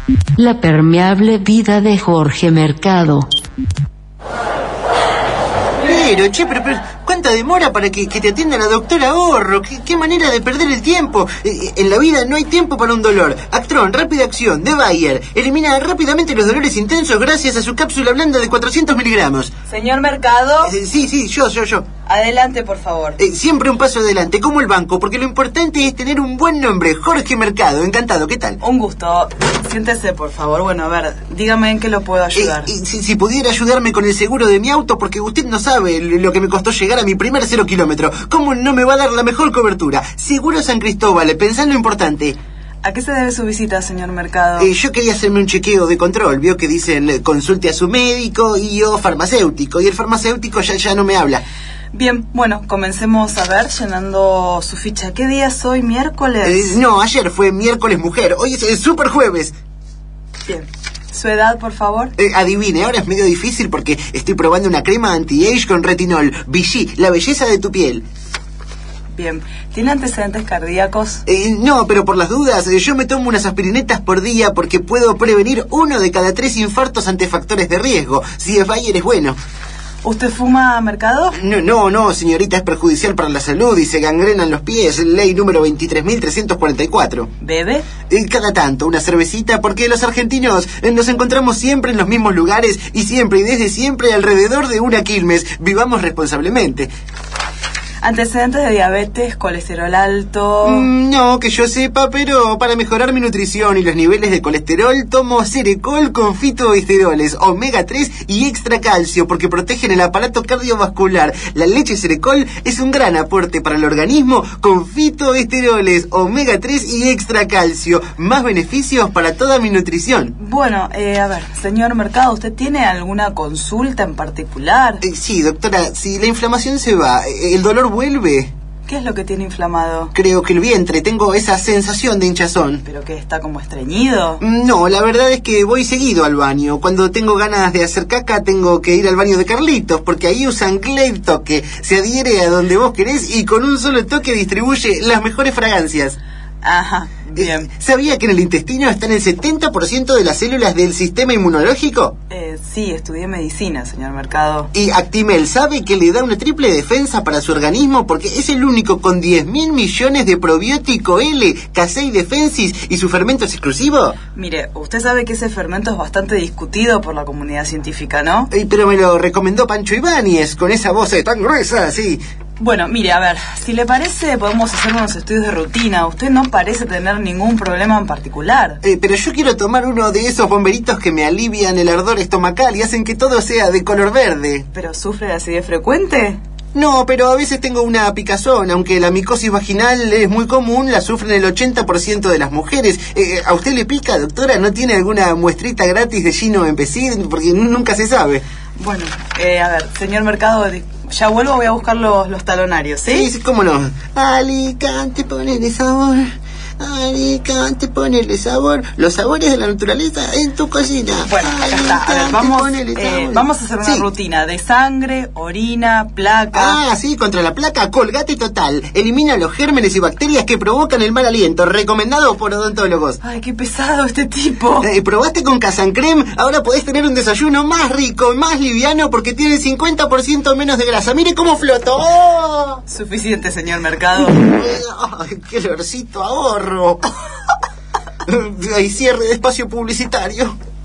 La permeable vida de Jorge Mercado. Pero, ¿cuánta demora para que te atienda la doctora Ahorro? ¿Qué manera de perder el tiempo? En la vida no hay tiempo para un dolor. Actron, rápida acción, de Bayer. Elimina rápidamente los dolores intensos gracias a su cápsula blanda de 400 miligramos. Señor Mercado. Sí, yo. Adelante, por favor. Siempre un paso adelante, como el banco, porque lo importante es tener un buen nombre. Jorge Mercado, encantado, ¿qué tal? Un gusto. Siéntese, por favor. Bueno, a ver, dígame en qué lo puedo ayudar. Si pudiera ayudarme con el seguro de mi auto, porque usted no sabe lo que me costó llegar a mi primer 0 kilómetro. ¿Cómo no me va a dar la mejor cobertura? Seguro San Cristóbal, pensá en lo importante. ¿A qué se debe su visita, señor Mercado? Yo quería hacerme un chequeo de control. Vio que dicen consulte a su médico y yo farmacéutico. Y el farmacéutico ya no me habla. Bien, bueno, comencemos a ver, llenando su ficha. ¿Qué día es hoy? ¿Miércoles? No, ayer fue miércoles mujer. Hoy es super jueves. Bien. ¿Su edad, por favor? Adivine, ahora es medio difícil porque estoy probando una crema anti-age con retinol. Vichy, la belleza de tu piel. Bien. ¿Tiene antecedentes cardíacos? No, pero por las dudas, yo me tomo unas aspirinetas por día porque puedo prevenir 1 de cada 3 infartos ante factores de riesgo. Si es Bayer es bueno. ¿Usted fuma, Mercado? No, señorita, es perjudicial para la salud y se gangrenan los pies. Ley número 23.344. ¿Bebe? Cada tanto, una cervecita, porque los argentinos nos encontramos siempre en los mismos lugares y siempre y desde siempre alrededor de una Quilmes. Vivamos responsablemente. ¿Antecedentes de diabetes, colesterol alto? No, que yo sepa, pero para mejorar mi nutrición y los niveles de colesterol tomo Cerecol con fitoesteroles, omega 3 y extra calcio, porque protegen el aparato cardiovascular. La leche Cerecol es un gran aporte para el organismo con fitoesteroles, omega 3 y extra calcio. Más beneficios para toda mi nutrición. Bueno, a ver, señor Mercado, ¿usted tiene alguna consulta en particular? Sí, doctora, si la inflamación se va, el dolor vuelve. ¿Qué es lo que tiene inflamado? Creo que el vientre, tengo esa sensación de hinchazón. ¿Pero qué, está como estreñido? No, la verdad es que voy seguido al baño. Cuando tengo ganas de hacer caca, tengo que ir al baño de Carlitos, porque ahí usan Glade Toque. Se adhiere a donde vos querés y con un solo toque distribuye las mejores fragancias. Ajá, bien. ¿Sabía que en el intestino están el 70% de las células del sistema inmunológico? Sí, estudié medicina, señor Mercado. Y Actimel, ¿sabe que le da una triple defensa para su organismo? Porque es el único con 10.000 millones de probiótico L, Casei defensis y su fermento es exclusivo. Mire, usted sabe que ese fermento es bastante discutido por la comunidad científica, ¿no? Pero me lo recomendó Pancho Ibáñez, con esa voz tan gruesa, sí. Bueno, mire, a ver, si le parece, podemos hacer unos estudios de rutina. Usted no parece tener ningún problema en particular. Pero yo quiero tomar uno de esos bomberitos que me alivian el ardor estomacal y hacen que todo sea de color verde. ¿Pero sufre de acidez frecuente? No, pero a veces tengo una picazón, aunque la micosis vaginal es muy común, la sufren el 80% de las mujeres. ¿A usted le pica, doctora? ¿No tiene alguna muestrita gratis de Gino Empecid? Porque nunca se sabe. Bueno, a ver, señor Mercado, ya vuelvo, voy a buscar los talonarios, ¿sí? Sí, cómo no. Alicante, ponele sabor. Alicante, ponele sabor. Los sabores de la naturaleza en tu cocina. Bueno, acá está. A ver, vamos a hacer una rutina de sangre, orina, placa. Sí, contra la placa, Colgate Total. Elimina los gérmenes y bacterias que provocan el mal aliento. Recomendado por odontólogos. Ay, qué pesado este tipo. ¿Probaste con Casancrem? Ahora podés tener un desayuno más rico, más liviano, porque tiene 50% menos de grasa. Mire cómo flotó. ¡Oh! Suficiente, señor Mercado. Ay, qué olorcito ahorro. Hay cierre de espacio publicitario.